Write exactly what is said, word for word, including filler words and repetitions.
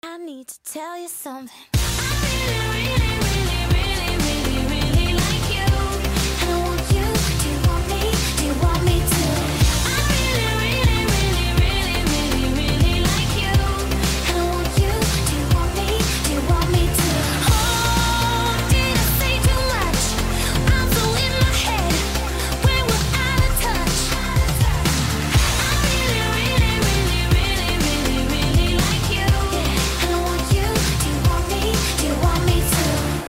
I need to tell you something. I really, really, really